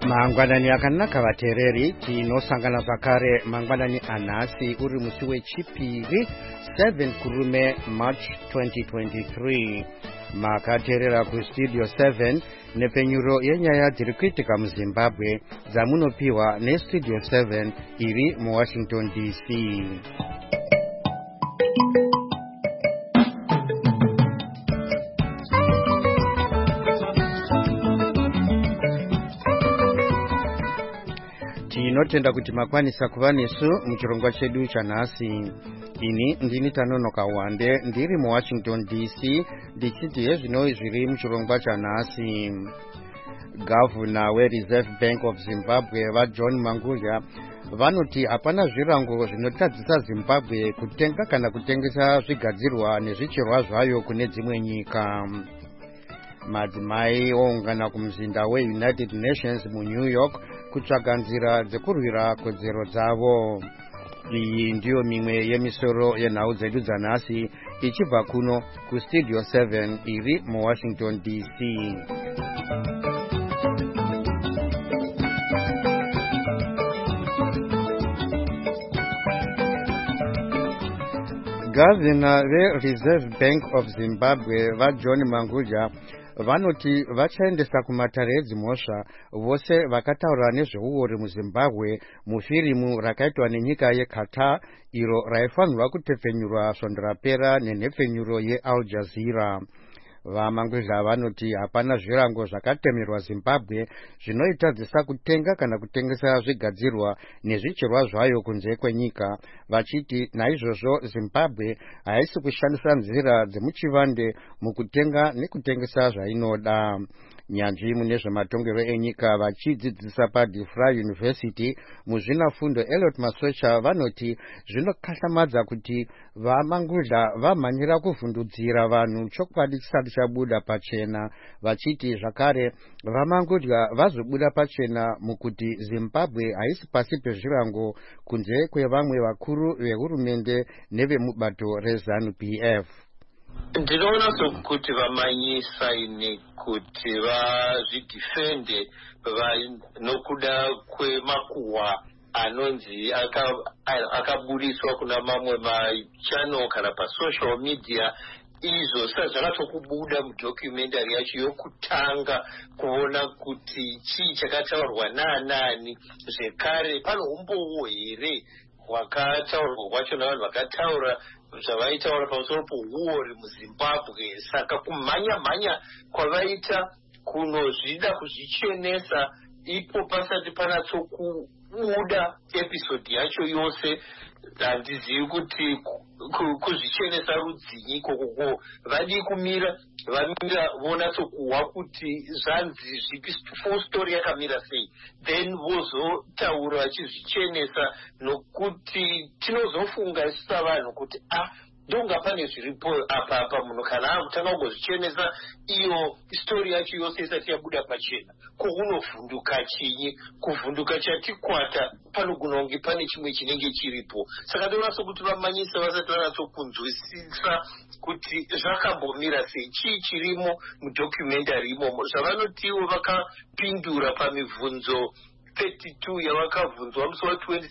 Mangwanani akanaka vateereri, tinosangana zvakare mangwanani anhasi uri musi wechipiri 7 kurume March 2023. Makateerera kustudio 7 nepfenyuro yenyaya dziri kuitika muZimbabwe dzamunopiwa nestudio 7 iri muWashington DC. Tinotenda kuti makwanisa kuva nesu muchirongwa chedu chanhasi. Ini ndini Tanonoka Wande ndiri muWashington DC ndichiti hezvinoi zviri muchirongwa chanhasi. Gavana weReserve Bank of Zimbabwe vaJohn Mangudya vanoti hapana zvirango zvinotadzisa Zimbabwe kutenga kana kutengesa zvigadzirwa nezvicherwa zvayo kune dzimwe nyika. Madzimai oungana kumuzinda weUnited Nations muNew York kutsvaga nzira dzekurwira kodzero dzavo. Iyi ndiyo mimwe yemisoro yenhau dzedu dzanhasi ichibva kuno kustudio 7 iri muWashington DC. Gavana veReserve Bank of Zimbabwe vaJohn Mangudya vanoti vachaendesa kumatare edzimhosva vose vakataura nezveuori muZimbabwe mufirimu rakaitwa nenyika yeQatar iro raifanirwa kutepfenyurwa svondo rapera nenhepfenyuro yeAl Jazeera. Vamangudya vanoti hapana zvirango zvakatemerwa Zimbabwe zvinoitadzisa kutenga kana kutengesa zvigadzirwa nezvicherwa zvayo kunze kwenyika, vachiti naizvozvo Zimbabwe haisi kushandisa nzira dzemuchivande mukutenga nekutengesa zvainoda. Nyanzvi mune zvematongerwo enyika vachidzidzisa paDeFry University muzvinafundo Elliot Masocha vanoti zvinokatlamadza kuti vaMangudya vamhanyira kuvhundudzira vanhu chokwadi chisati chabuda pachena, vachiti zvakare vaMangudya vazobuda pachena mukuti Zimbabwe haisi pasi pezvirango kunze kwevamwe vakuru vehurumende nevemubato reZANU-PF. Ndinoona sokuti vamanyisa ini kuti vazvidhifende nokuda kwemakuhwa anonzi akaburiswa kuna mamwe machannel kana pasocial media. Izvo sezvakatokubuda mudocumentary yacho yokutanga kuona kuti chii chakataurwa naanani, zvekare pano umbowo here hwakataurwa kwacho navanhu vakataura zvavaitaura pamusoro pouori muZimbabwe. Saka kumhanya kwavaita kunozvida kuzvichenesa ipo pasati panatsokubuda episode yacho yose. Handizivi kuti kuzvichenesa rudzinyi ikoko vadi kumira vamira vonatsokuhwa kuti zvanzi zvipi full story yakamira sei, then vozotaura vachizvichenesa, nokuti tinozofunga isu savanhu kuti ndonga pane zviripo apa munhu kana akutanga kungozvichenesa iyo story yacho yose isati yabuda pachena, ko unovhunduka chinyi? Kuvhunduka chatikwata panogona kunge pane chimwe chinenge chiripo. Saka ndoona sokuti vamanyisa vasati vanatsokunzwisisa kuti zvakambomira sei, chii chirimo mudocumentary imomo. Zvavanotiwo vakapindura pamibvunzo 32 yavakabvunzwa musi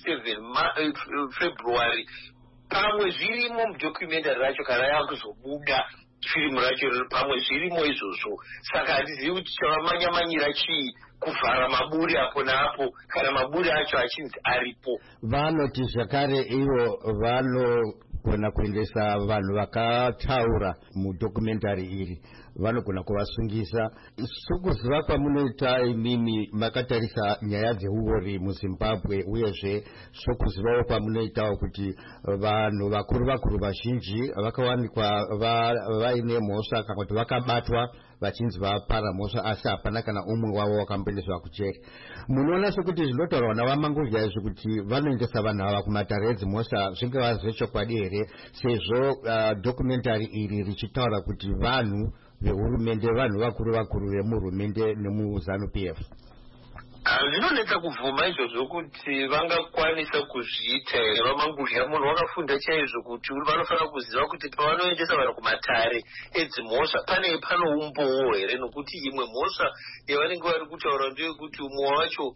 wa27 February. Pamwe zvirimo mudocumentary racho kana yakuzobuda firimu racho pamwe zvirimo izvozvo. Saka handizivi kuti chavamanyamanyira chii, kuvhara maburi apo naapo kana maburi acho achinzi aripo. Vanoti zvakare ivo vanogona kuendesa vanhu vakataura mudocumentary iri, vanogona kuvasungisa. Sokuziva kwamunoita imimi makatarisa nyaya dzeuori muZimbabwe, uyezve sokuzivawo kwamunoitawo kuti vanhu vakuru vazhinji vakawanikwa vaine mhosva kana kuti vakabatwa vachinzi vapara mhosva, asi hapana kana umwe wavo wakamboendeswa kucheri. Munoona sokuti zvinotaurwa navaMangudya izvi kuti vanoendesa vanhu ava kumatare edzimhosva zvingava zvechokwadi here, sezvo documentary iri richitaura kuti vanhu vehurumende, vanhu vakuru vemurumende nemuZANU-PF? Zvinonetsa kuvhuma izvozvo kuti vangakwanisa kuzviita here vamanguzha. Munhu wakafunda chaizvo kuti vanofanira kuziva kuti pavanoendesa vanhu kumatare edzimhosva pano umbowo here, nokuti imwe mhosva yavanenge vari kutaura ndeyekuti umwe wacho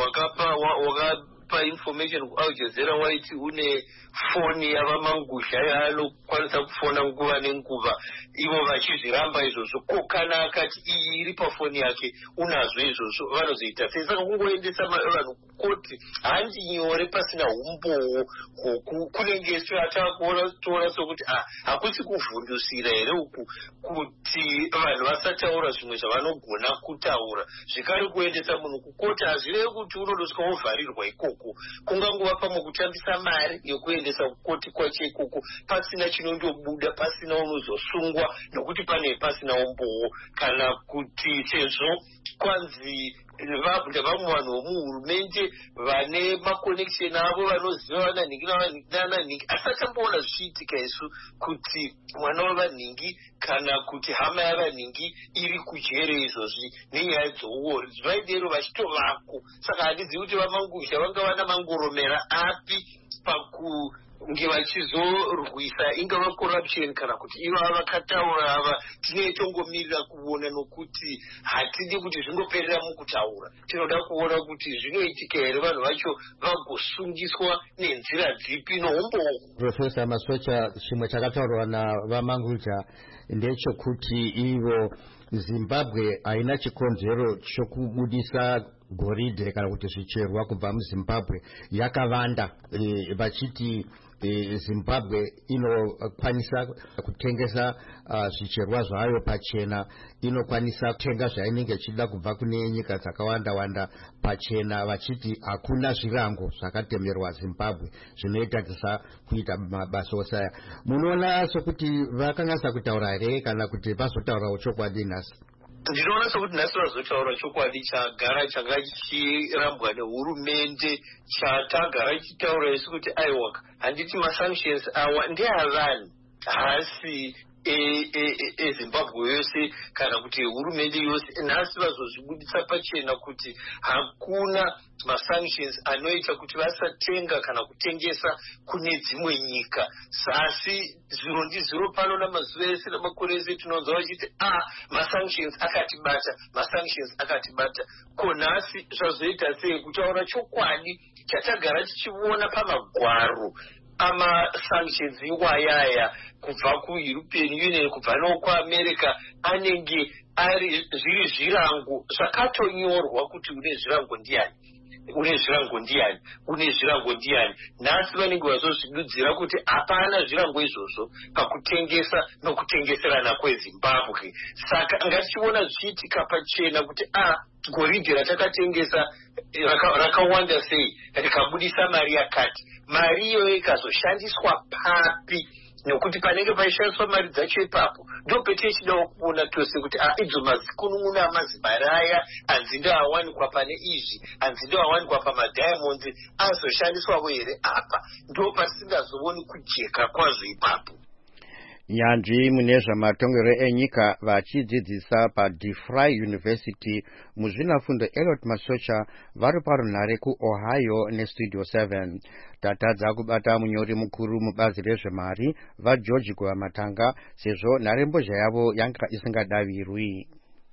wakapa information kuAl Jazeera waiti une foni yavamanguzha yaanokwanisa kufona nguva nenguva, ivo vachizviramba izvozvo. Ko kana akati iyi iri pafoni yake unazvo izvozvo, vanozoita sei? Saka kungoendesa vanhu kukoti handi nyore pasina umbowo kunenge toona sokuti hakusi kuvhundusira here uku kuti vanhu vasataura zvimwe zvavanogona kutaura. Zvekare kuendesa munhu kukoti hazvirevi kuti unodosvika wovharirwa ikoko, kungangova pamwe kutambisa mari yekuendesa kukoti kwacho ikoko pasina chinondobuda, pasina unozosungwa nokuti pane pasina umbowo, kana kuti sezvo kwanzi ndevamwe vanhu vomuhurumende vane maconnection avo vanoziva vananhingi navananhingi, asi atamboona zvichiitika isu kuti mwana wavanhingi kana kuti hama yavanhingi iri kujere izvozvi nenyaya dzouori zvaidero vachitovako. Saka handizivi kuti vamanguzha vanga vana mangoromera api pakunge vachizorwisa ingava corruption kana kuti ivava vakataura ava. Tinee tongomirira kuona, nokuti hatidi kuti zvingoperera mukutaura. Tinoda kuona kuti zvinoitika here, vanhu vacho vagosungiswa nenzira dzipi noumbowo. Profesa Masocha, chimwe chakataurwa navamanguzha ndechekuti ivo Zimbabwe haina chikonzero chokubudisa goridhe kana kuti zvicherwa kubva muZimbabwe. Yakavanda vachiti Zimbabwe inokwanisa kutengesa zvicherwa zvayo pachena, inokwanisa kutenga zvainenge ichida kubva kune nyika dzakawanda wanda pachena, vachiti hakuna zvirango zvakatemerwa Zimbabwe zvinoita kuita mabasa osaya. Munoona sokuti vakanasa kutaura here kana kuti vazotaurawo chokwadi nhasi? Ndinoona sokuti nhasi vazotaura chokwadi chagara changa chichirambwa nehurumende, chatagara chichitaura isu kuti aiwa handiti masanctions awa ndeavanhu hasi eZimbabwe yose kana kuti hurumende yose. Nhasi vazozvibudisa pachena kuti hakuna masanctions anoita kuti vasatenga kana kutengesa kune dzimwe nyika. Asi zviro ndizviro pano namazuva ese namakore ese tinonzwa vachiti masanctions akatibata, masanctions akatibata. Ko nhasi zvazoita sei? Kutaura chokwadi chatagara tichiona pamagwaro amasanctions iwayaya kubva kuEuropean Union, kubva nokuAmerica, anenge ari zviri zvirango zvakatonyorwa kuti une zvirango ndiani, une zvirango ndiani, une zvirango ndiani. Nhasi vanenge vazozvidudzira kuti hapana zvirango izvozvo pakutengesa nokutengeserana kweZimbabwe. Saka ngatichiona zvichiitika pachena kuti goridhe ratakatengesa rakawanda sei, rikabudisa mari yakati, mari iyoyo ikazoshandiswa papi? Nokuti panenge paishandiswa mari dzacho ipapo ndo petichidawo kuona tose kuti idzo mazikunun'una amazibari aya anzi ndo awanikwa pane izvi, anzi ndo awanikwa pamadiamonds azoshandiswawo here apa? Ndo patisingazowoni kujeka kwazvo ipapo. Nyanzvi mune zvamatongero enyika vachidzidzisa paDeFry University muzvinafundo Elliot Masocha vari parunhare kuOhio neStudio 7. Tatadza kubata munyori mukuru mubazi rezvemari vaGeorge Kuvamatanga sezvo nharembozha yavo yanga isingadavirwi.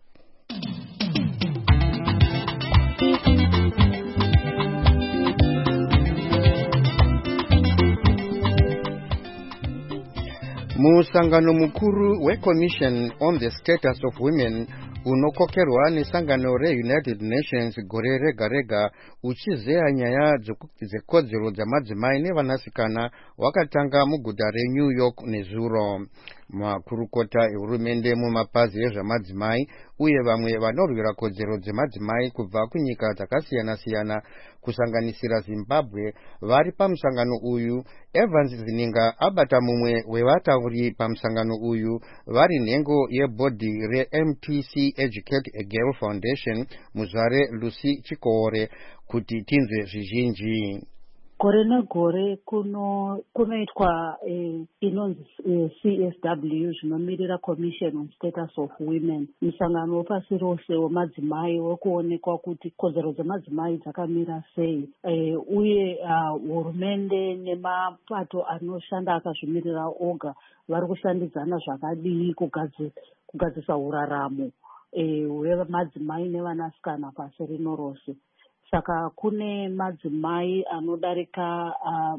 Musangano mukuru weCommission on the Status of Women unokokerwa nesangano reUnited Nations gore rega rega uchizeya nyaya dzekodzero dzamadzimai nevanasikana wakatanga muguta reNew York nezuro. Makurukota ehurumende mumapazi ezvamadzimai uye vamwe vanorwira kodzero dzemadzimai kubva kunyika dzakasiyana siyana kusanganisira Zimbabwe vari pamusangano uyu. Evans Zininga abata mumwe wevatauri pamusangano uyu vari nhengo yebhodhi reMTC Educate a Girl Foundation muzvare Lucy Chikore kuti tinzwe zvizhinji. gore negore kunoitwa inonzi CSW, zvinomirira Commission on Status of Women, musangano wepasi rose wemadzimai wekuonekwa kuti kodzero dzemadzimai dzakamira sei, uye hurumende nemapato anoshanda akazvimirira oga vari kushandidzana zvakadii kugadzisa uraramo hwemadzimai nevanasikana pasi rino rose. Saka kune madzimai anodarika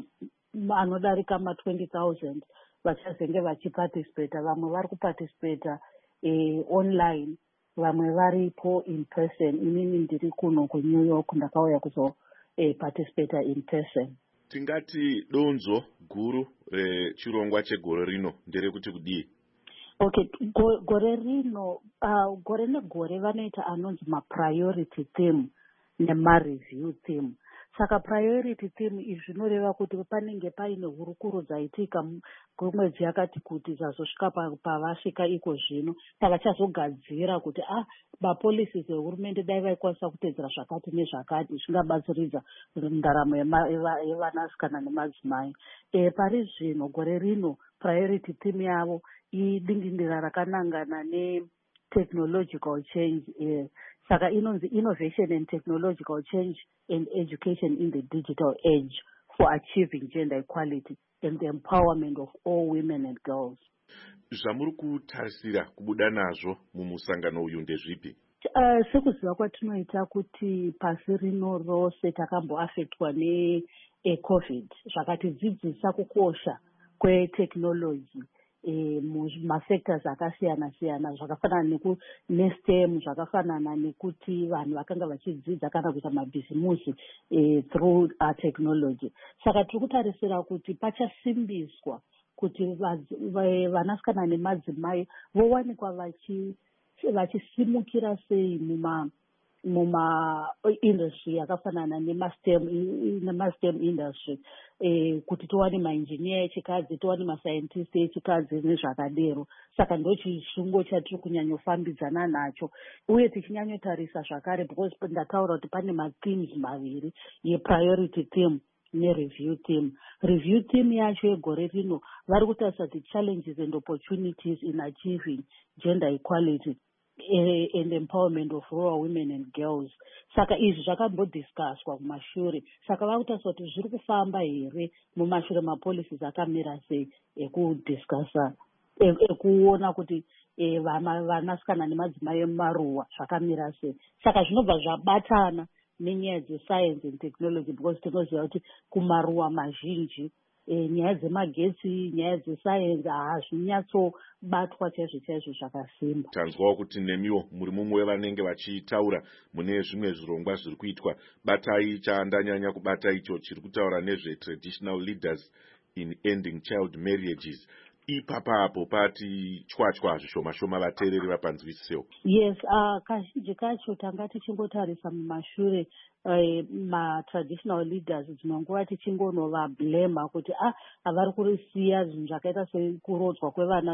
ma20,000 vachazenge vachiparticipata. Vamwe vari kuparticipata online, vamwe varipo in person. Inini ndiri kuno kuNew York, ndakauya kuzoparticipata in person. Tingati donzo guru rechirongwa chegore rino nderekuti kudii? Okay, gore rino gore negore vanoita anonzi ma-priority theme nema-review theme. Saka priority theme izvi zvinoreva kuti panenge paine hurukuro dzaitika mwedzi yakati kuti zvazosvika pavasvika iko zvino. Saka vachazogadzira kuti mapolicies ehurumende dai vaikwanisa kutedzera zvakati nezvakati zvingabatsiridza ndaramo yevanasikana nemadzimai. Pari zvino gore rino priority theme yavo idingindira rakanangana ne-technological change. Saka inonzi Innovation and Technological Change and Education in the Digital Age for Achieving Gender Equality and the Empowerment of All Women and Girls. Zvamuri kutarisira kubuda nazvo mumusangano uyu ndezvipi? Sekuziva kwatinoita kuti pasi rino rose takamboafektwa neCovid, zvakatidzidzisa kukosha kwetechnology mumafactors akasiyana-siyana, zvakafanana neSTEM, zvakafanana nekuti vanhu vakanga vachidzidza kana kuita mabhizimusi through technology. Saka tiri kutarisira kuti pachasimbiswa kuti vanasikana nemadzimai vowanikwa vachisimukira sei muma-industry yakafanana nema-STEM industry, kuti tiwane ma-engineer echikadzi, tiwane ma-scientist echikadzi nezvakadero. Saka ndo chishungo chatiri kunyanyofambidzana nacho, uye tichinyanyotarisa zvakare, because ndataura kuti pane ma-themes maviri, ye-priority theme ne-review theme. Review theme yacho yegore rino vari kutarisa the challenges and opportunities in achieving gender equality and empowerment of rural women and girls. Saka izvi zvakambodiscusswa kumashure. Saka vakutarisa kuti zviri kufamba here mumashure mapolicies akamira sei ekudiscussa, ekuona kuti vanasikana nemadzimai emaruwa zvakamira sei. Saka zvinobva zvabatana nenyaya dzeScience and Technology, because tinoziva kuti kumaruwa mazhinji nyaya dzemagetsi, nyaya dzeScience hazvinyatsobatwa chaizvo zvakasimba. Tanzwawo kuti nemiwo muri mumwe vanenge vachitaura mune zvimwe zvirongwa zviri kuitwa. Batai chandanyanya kubata icho chiri kutaura nezve traditional leaders in ending child marriages. Ipapapo pati chwachwa zvishoma vateereri vapanzwisisewo. Yes, kazhinji kacho tanga tichingotarisa mumashure ma-traditional leaders dzinonguva tichingonovablema kuti havari kurisiya zvinhu zvakaita sekurodzwa kwevana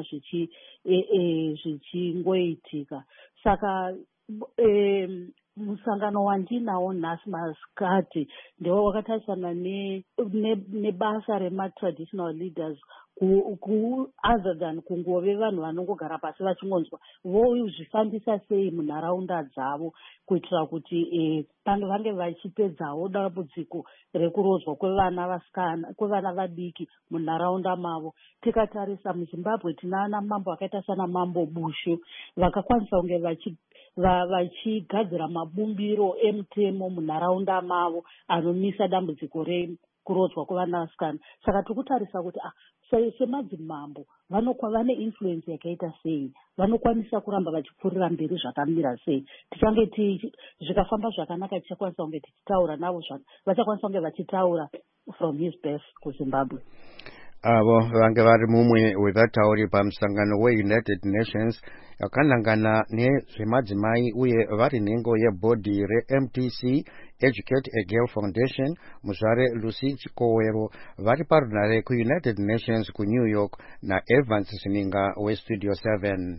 zvichingoitika. Saka musangano wandinawo nhasi masikati ndewo wakatarisana nebasa rema-traditional leaders other than kungove vanhu vanongogara pasi vachingonzwa vozvifambisa sei munharaunda dzavo, kuitira kuti vange vachipedzawo dambudziko rekurodzwa kwevana vadiki munharaunda mavo. Tikatarisa muZimbabwe tinana mambo akaita sana Mambo Bushu vakakwanisa kunge vachigadzira mabumbiro emutemo munharaunda mavo anomisa dambudziko rekurodzwa kwevanasikana. Saka tikutarisa kuti semadzimambo vane influence yakaita sei, vanokwanisa kuramba vachipfuurira mberi zvakamira sei. Tichange zvikafamba zvakanaka tichakwanisa kunge tichitaura navo, vachakwanisa kunge vachitaura from his birth kuZimbabwe. Avo vange vari mumwe wevatauri pamusangano weUnited Nations yakanangana nezvemadzimai uye vari nhengo yebhodhi reMTC Educate a Girl Foundation. Muzvare Lucy Chikowero vari parunare kuUnited Nations kuNew York naEvans Sininga weStudio 7.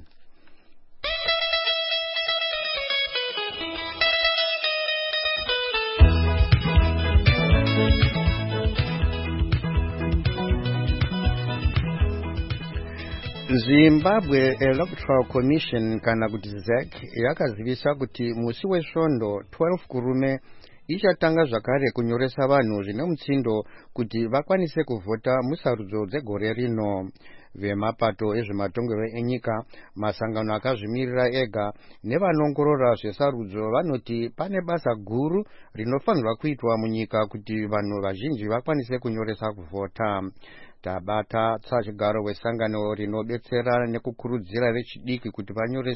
Zimbabwe Electoral Commission kana kuti ZEC yakazivisa kuti musi wesvondo 12 kurume ichatanga zvakare kunyoresa vanhu zvine mutsindo kuti vakwanise kuvhota musarudzo dzegore rino. Vemapato ezvematongerwo enyika, masangano akazvimirira ega nevanongorora zvesarudzo vanoti pane basa guru rinofanirwa kuitwa munyika kuti vanhu vazhinji vakwanise kunyoresa kuvhota. Tabata tsachigaro wesangano rinobetsera nekukurudzira vechidiki kuti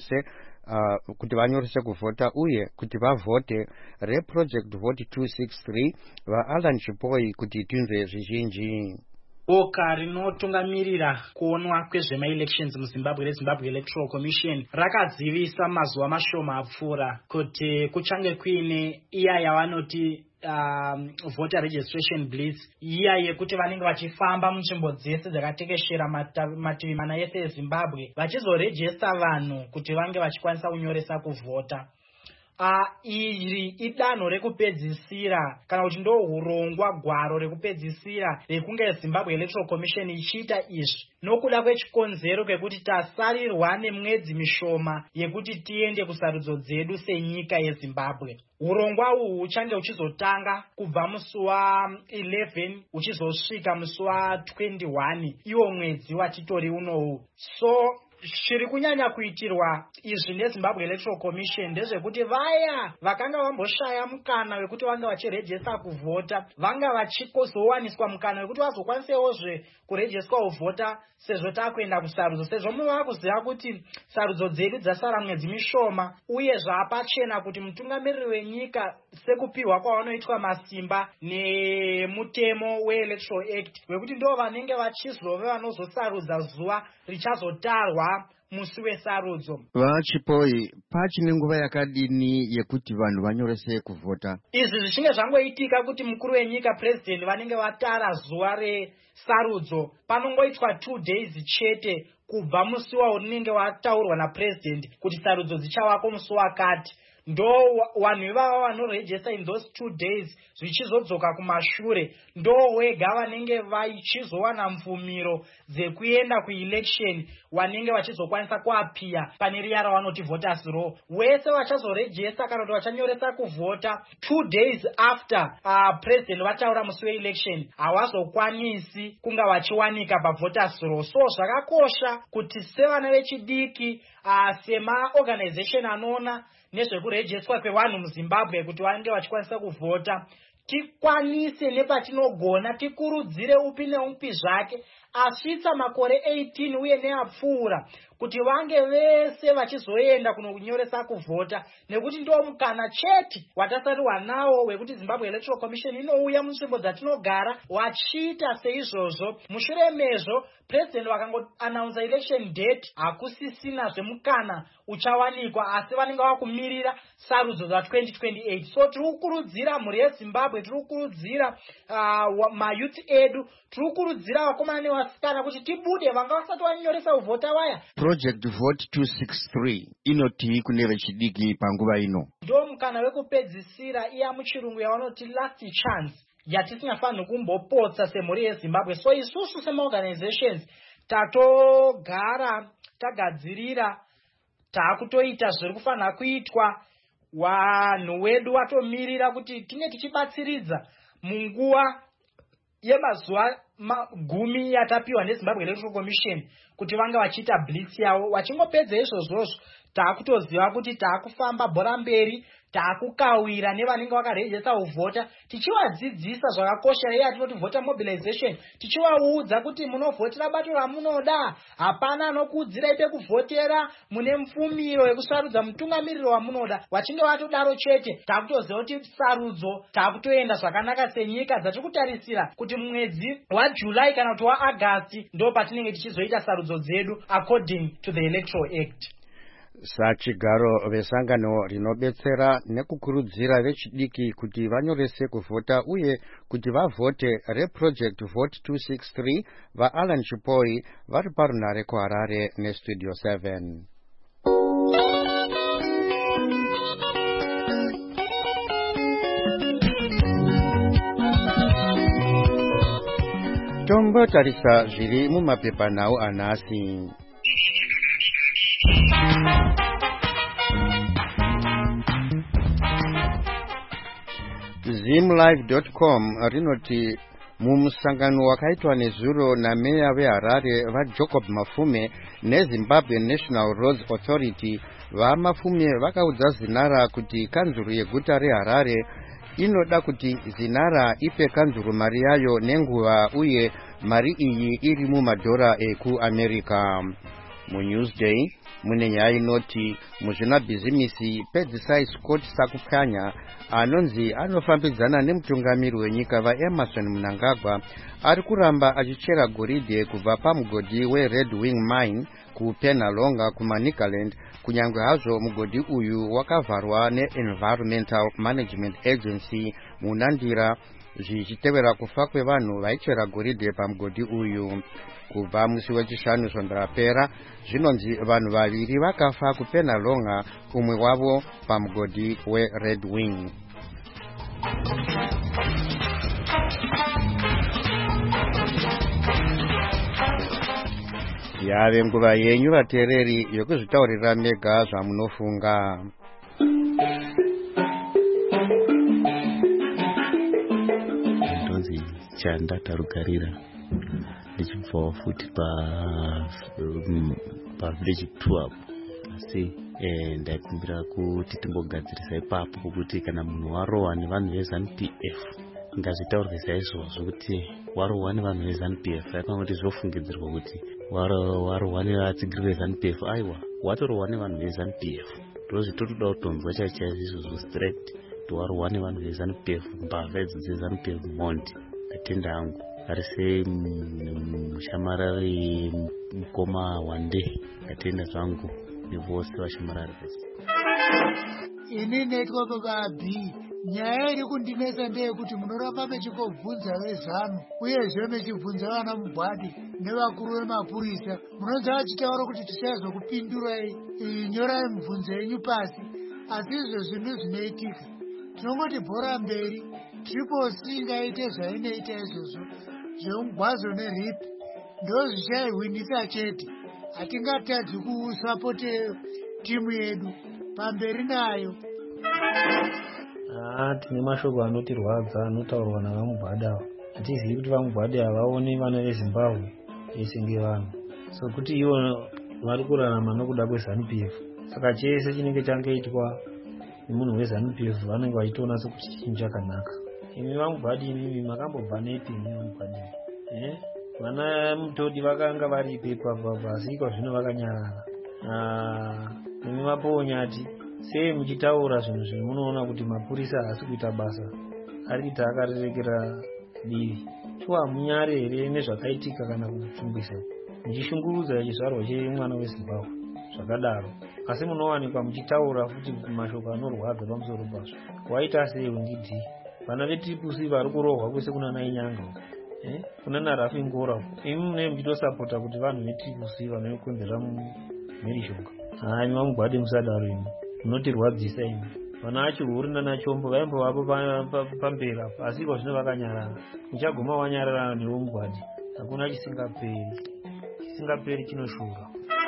vanyorese kuvhota uye kuti vavhote reproject vote 263 vaAlan Chipoi kuti tinzwe zvizhinji. Boka rinotungamirira kuonwa kwezvema-elections muZimbabwe reZimbabwe Electoral Commission rakazivisa mazuva mashoma apfuura kuti kuchange kuine iya yavanoti voter registration blitz, iya yekuti vanenge vachifamba munzvimbo dzese dzakatekeshera mativi mana ese eZimbabwe vachizorejesta vanhu kuti vange vachikwanisa kunyoresa kuvhota. Iri idanho rekupedzisira kana kuti ndo urongwa gwaro rekupedzisira rekunge Zimbabwe Electoral Commission ichiita izvi nokuda kwechikonzero kwekuti tasarirwa nemwedzi mishoma yekuti tiende kusarudzo dzedu senyika yeZimbabwe. Urongwa uhu huchange huchizotanga kubva musi wa11 uchizosvika musi wa21 iwo mwedzi watitori unowu. Zviri kunyanya kuitirwa izvi neZimbabwe Electoral Commission ndezvekuti vaya vakanga vamboshaya mukana wekuti vanga vachirejesta kuvhota vanga vachizowaniswa mukana wekuti vazokwanisewozve kurejestwa kuvhota sezvo takuenda kusarudzo, sezvo muva kuziva kuti sarudzo dzedu dzasara mwedzi mishoma uye zvapachena kuti mutungamiriri wenyika sekupiwa kwavanoitwa masimba nemutemo weElectoral Act wekuti ndo vanenge vachizove vanozosarudza zuva richazotarwa musi wesarudzo. Vachipoi, pachine nguva yakadini yekuti vanhu vanyorese kuvhota? Izvi zvichinge zvangoitika kuti mukuru wenyika president vanenge vatara zuva resarudzo, panongoitwa 2 days chete kubva musi waunenge wataurwa napresident kuti sarudzo dzichawako musi wakati. Ndo vanhu ivava vanorejesta in those 2 days zvichizodzoka kumashure ndo wega vanenge vachizowana mfumiro dzekuenda kuelection vanenge vachizokwanisa kuapia pane riya ravanoti voters roll. Wese vachazorejesta kana kuti vachanyoresa kuvhota 2 days after president vataura musi weelection havazokwanisi kunga vachiwanika pavoters roll. So zvakakosha kuti sevana vechidiki sema-organization anoona nezvekurejestwa kwevanhu muZimbabwe kuti vange vachikwanisa kuvhota tikwanise nepatinogona tikurudzire upi neupi zvake asvitsa makore 18 uye neapfuura kuti vange vese vachizoenda kunonyoresa kuvhota nekuti ndo mukana chete watasarirwa nawo wekuti Zimbabwe Electoral Commission inouya munzvimbo dzatinogara wachiita seizvozvo. Mushure mezvo president vakangoannounce election date hakusisina zvemukana uchawanikwa asi vanenge vakumirira sarudzo dza2028. So tiri kukurudzira mhuri yeZimbabwe, tiri kukurudzira mayouth edu, tiri kukurudzira vakomana nevasikana kuti tibude vanga vasati vanyoresa kuvhota vaya. Project Vote 263 inoti kune vechidiki panguva ino. Ndo mukana wekupedzisira iya muchirungu yavanoti last chance yatisingafaniri kumbopotsa semhuri yeZimbabwe. So isusu sema-organizations tatogara tagadzirira taakutoita zviri kufanira kuitwa. Vanhu wedu watomirira kuti tinge tichibatsiridza munguva yemazuva 10 yatapiwa neZimbabwe Electoral Commission kuti vanga vachiita blitz yavo. Vachingopedza izvozvozvo taakutoziva kuti taakufamba bhora mberi, taakukawira nevanenge vakarejesta kuvhota tichivadzidzisa zvakakosha iya tinoti voter mobilization, tichivaudza kuti munovhotera bato ramunoda, hapana anokuudzirai pekuvhotera, mune mufumiro yekusarudza mutungamiriri wamunoda. Vachinge vatodaro chete taakutoziva kuti sarudzo taakutoenda zvakanaka senyika dzatiri kutarisira kuti mwedzi waJuly kana kuti waAgasti ndo patinenge tichizoita sarudzo dzedu according to the Electoral Act. Sachigaro vesangano rinobetsera nekukurudzira vechidiki kuti vanyorese kuvhota uye kuti vavhote reproject vote 263 vaAlan Chipoi vari parunhare kuHarare nestudio 7. Tombotarisa zviri mumapepanhau anhasi. Zimlive.com rinoti mumusangano wakaitwa nezuro nameya veHarare vaJacob Mafume neZimbabwe National Roads Authority, vaMafume vakaudza Zinara kuti kanzuru yeguta reHarare inoda kuti Zinara ipe kanzuru mari yayo nenguva, uye mari iyi iri mumadhora ekuAmerica. MuNewsday mune nyaya inoti muzvinabhizimisi pedzisai Scott Sakupanya anonzi anofambidzana nemutungamiri wenyika vaEmerson Mnangagwa ari kuramba achichera goridhe kubva pamugodhi weRed Wing Mine kuPenalonga kuManicaland, kunyange hazvo mugodhi uyu wakavharwa neEnvironmental Management Agency muNandira, zvichitevera kufa kwevanhu vaichera goridhe pamugodhi uyu. Kubva musi wechishanu svondo rapera, zvinonzi vanhu vaviri vakafa kuPenalonga, umwe wavo pamugodhi weRed Wing. Yave nguva yenyu vateereri yokuzvitaurira mega zvamunofunga. Ndonzi Chanda Tarugarira ndichibva futi pavillage tour asi ndaikumbira kuti timbogadzirisa ipapo pokuti kana munhu warohwa nevanhu veZANU-PF ngazvitaurwe saizvozvo kuti warohwa nevanhu veZANU-PF, akanoti zvofungidzirwa kuti warohwa nevatsigiri veZANU-PF, aiwa watorohwa nevanhu veZANU-PF, ndozvitotoda kutonzwa chaizvozvo straight kuti warohwa nevanhu veZANU-PF, mbavha idzi dzeZANU-PF mhondi. Atenda angu arise mushamarari mukoma wande, atenda zvangu nevose vashamarari vese. Ini netwa baba B, nyaya iri kundinesa ndeyekuti munoramba mechikobvunza vezano uyezve mechibvunza vana mugwadi nevakuru vemapurisa. Munonzi achitaura kuti tichazokupindurai, nyorai mibvunzo yenyu pasi, asi izvo zvinhu zvinoitika. Tinongoti bhora mberi, Triple ngaite zvainoita izvozvo zvemugwazo neripi, ndo zvichaihwinisa chete. Hatingatadzi kusapote timu yedu pamberi nayo. Tine mashoko anotirwadza anotaurwa navamugwada. Hatizivi kuti vamugwada vaone vana veZimbabwe vese ngevanhu, so kuti ivo vari kurarama nokuda kweZANU-PF. Saka chese chinenge changoitwa nemunhu weZANU-PF vanenge vachitoona sekuti chinhu chakanaka. Imi vamugwadi, imi makambobva nepi? Imi vamugwadi, vana Mutodi vakanga vari ipepa asi kwazvino vakanyarara. Imi maponyati sei muchitaura zvinhu zvino munoona kuti mapurisa haasi kuita basa, ari kuita akarerekera divi. Chwa munyare here nezvakaitika kana kupfungisa muchishungurudza chizvarwa chemwana weZimbabwe zvakadaro, asi munowanikwa muchitaura futi mashoko anorwadza pamusoro pazvo. Waita sei undidhi? Vana veTriple vari kurohwa kwese kuna Nainyanga, kuna naRafi Ngora. Imi mune muchitosapota kuti vanhu veTriple vanokonzera mherishonga. Imi vamugwadi musadaro, imi munotirwadzisa. Imi vana vaChihuri naNachombo vaimbovapo pamberi apa, asi kwazvino vakanyarara. Muchaguma wanyarara newe mugwadi, hakuna chisingaperi chinoshura.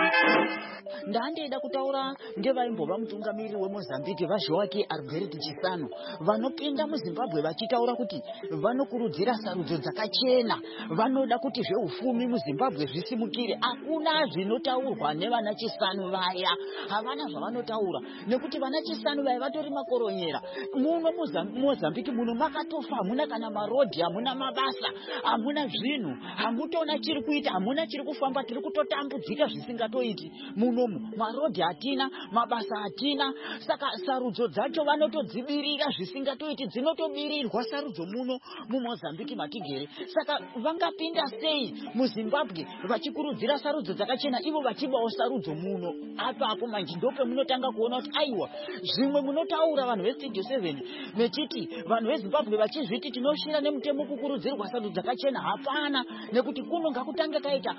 Ndandida kutaura ngevaimbova mutungamiri weMozambique vaJoaquim Alberto Chissano vanopinda muZimbabwe vachitaura kuti vanokurudzira sarudzo dzakachena, vanoda kuti zveufumi muZimbabwe zvisimukire. Hakuna zvinotaurwa nevana Chissano vaya, havana zvavanotaura, nekuti vana Chissano vaya vatori makoronyera. Muno Mozambique muno makatofa, hamuna kana marodhi, hamuna mabasa, hamuna zvinhu, hamutona chiri kuita, hamuna chiri kufamba, tiri kutotambudzika zvisingatoiti. Muno marodhi hatina, mabasa hatina, saka sarudzo dzacho vanotodzibirira zvisingatoiti, dzinotobirirwa sarudzo muno muMozambique matigere. Saka vangapinda sei muZimbabwe vachikurudzira sarudzo dzakachena, ivo vachibawo sarudzo muno? Apapo manje ndope munotanga kuona kuti aiwa, zvimwe munotaura vanhu veStudio 7 mechiti vanhu veZimbabwe vachizviti tinoshira nemutemo kukurudzirwa sarudzo dzakachena. Hapana, nekuti kuno ngakutange kaita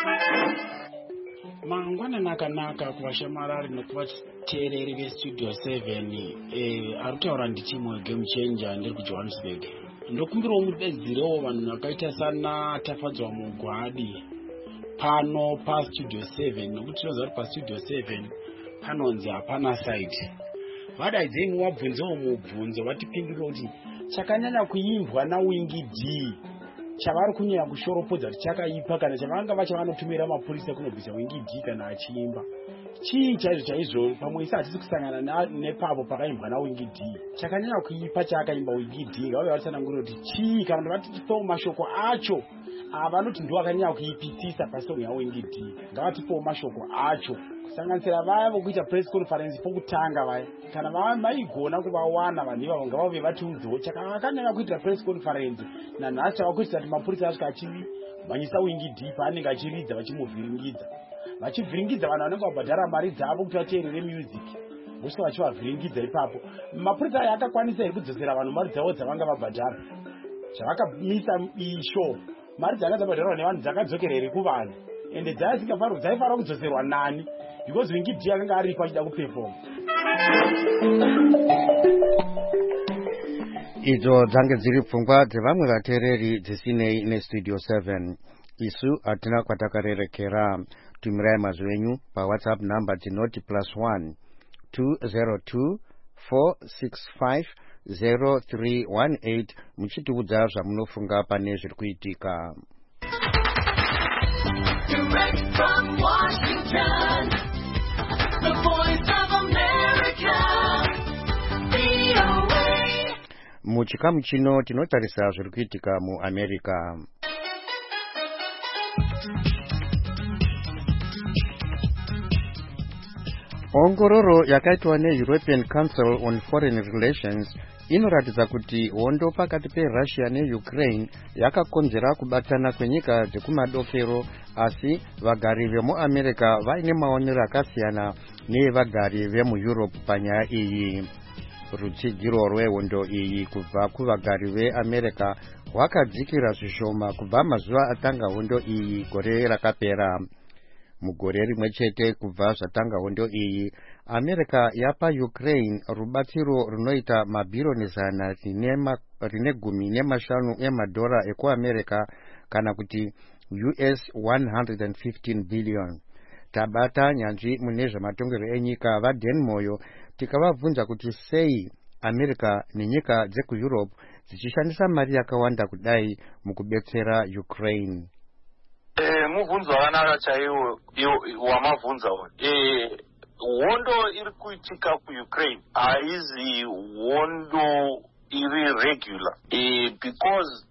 mangwanani akanaka kuvashamarari nekuvateereri veStudio 7. Ari kutaura ndichimwe game changer ndiri kuJohannesburg. Ndokumbirawo mudedzirewo vanhu vakaita sana Tafadzwa Mugwadi pano paStudio 7, nokuti tinoziva kuti paStudio 7 panonzi hapana side. Vadaidzeni wabvunzewo mubvunzo vatipindure kuti chakanyanya kuimbwa naWingy D chavari kunyanya kushoropodza kuti chakaipa kana chavanga vachavanotumira mapurisa kunobvisa Wingy D kana achiimba. Chii chaizvo pamwe isi hatisi kusangana nepapo pakaimbwa naWingy D. Chakanyanya kuipa chaakaimba Wingy D ngavave vatsanangurira kuti chii kana vatitipewo mashoko acho vanoti ndiwo akanyanya kuipisisa pasong yaWingy D. Ngavatipewo mashoko acho kusanganisira vaya vokuita press conference pokutanga vaya kana vaigona kuvawana vanhu ivavo ngavave vatiudzewo chakanyanya kuitira press conference nanhasi chavakuitira kuti mapurisa asvika achimhanyisa Wingy D paanenge achiridza vachimuvhiringidza vanhu vanenge vabhadhara mari dzavo kuti vateerere music vosvika vachivavhiringidza ipapo. Mapurisa aya akakwanisa here kudzosera vanhu mari dzavo dzavanga vabhadhara zvavakamisa ishow mari dzanga dzabhadharwa nevanhu dzakadzokera here kuvanhu ende dzaifanira kudzoserwa nani because Wingy D akanga aripo achida kupefoma. Idzo dzange dziri pfungwa dzevamwe vateereri dzisinei nestudio 7. Isu hatina kwatakarerekera. Tumirai mazwi enyu paWhatsApp number dzinoti +1 202 465 0318 muchitiudza zvamunofunga pane zviri kuitika. Direct from Washington, the voice of America, VOA. Muchikamu chino tinotarisa zviri kuitika muAmerica. Ongororo yakaitwa neEuropean Council on Foreign Relations inoratidza kuti hondo pakati peRussia neUkraine yakakonzera kubatana kwenyika dzekumadokero, asi vagari vemuAmerica vaine maonero akasiyana neevagari vemuEurope panyaya iyi. Rutsigiro rwehondo iyi kubva kuvagari veAmerica rwakadzikira zvishoma kubva mazuva atanga hondo iyi gore rakapera. Mugore rimwe chete kubva zvatanga hondo iyi, America yapa Ukraine rubatsiro runoita mabhironi 115 emadhora ekuAmerica kana kuti US 115 billion. Tabata nyanzvi mune zvematongerwo enyika vaDen Moyo tikavabvunza kuti sei America nenyika dzekuEurope dzichishandisa mari yakawanda kudai mukubetsera Ukraine. Mubvunzo wakanaka chaiwo wamabvunza. Hondo iri kuitika kuUkraine haizi hondo iri regular because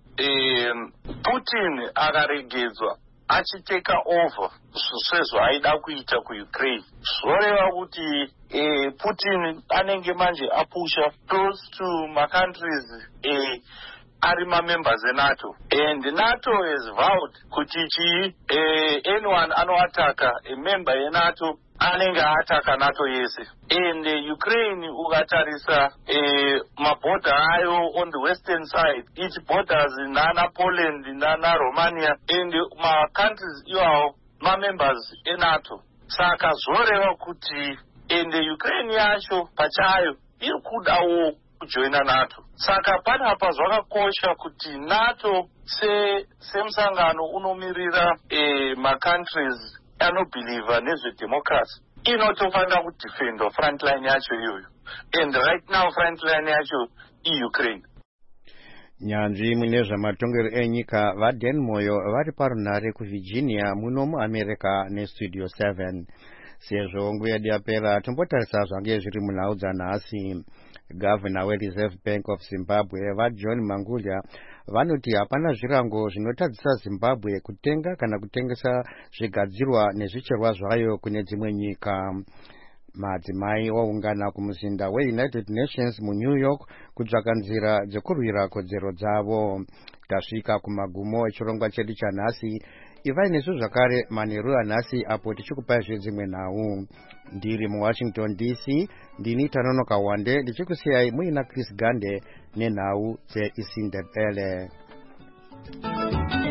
Putin akaregedzwa achiteka over sezvo aida kuita kuUkraine zvoreva kuti Putin anenge manje apusha close to macountries ari members eNATO, and NATO has vowed kuti anyone anoataka a member eNATO anenge ataka NATO yese. And Ukraine ukatarisa maborder ayo on the western side, each borders nana Poland nana Romania, and countries iwawo members eNATO. Saka zvoreva kuti and Ukraine yacho pachayo iri kudawo kujoina NATO. Saka panapa zvakakosha kuti NATO semusangano unomirira macountries anobhiliva nezvedemocracy inotofanira kudefendwa frontline yacho iyoyo, and right now frontline yacho iUkraine. Nyanzvi mune zvamatongero enyika vaDen Moyo vari parunhare kuVirginia muno muAmerica nestudio 7. Sezvo nguva yedu yapera tombotarisa zvange zviri munhau dzanhasi. Governor weReserve Bank of Zimbabwe vaJohn Mangulya vanoti hapana zvirango zvinotadzisa Zimbabwe kutenga kana kutengesa zvigadzirwa nezvicherwa zvayo kune dzimwe nyika. Madzimai waungana kumuzinda weUnited Nations muNew York kutsvaka nzira dzekurwira kodzero dzavo. Tasvika kumagumo echirongwa chedu chanhasi. Ivai nesu zvakare manheru anhasi apo tichikupai zvedzimwe nhau. Ndiri muWashington DC, ndini Tanonoka Wande ndichikusiyai muina Chris Gande nenhau dzeIsindebele.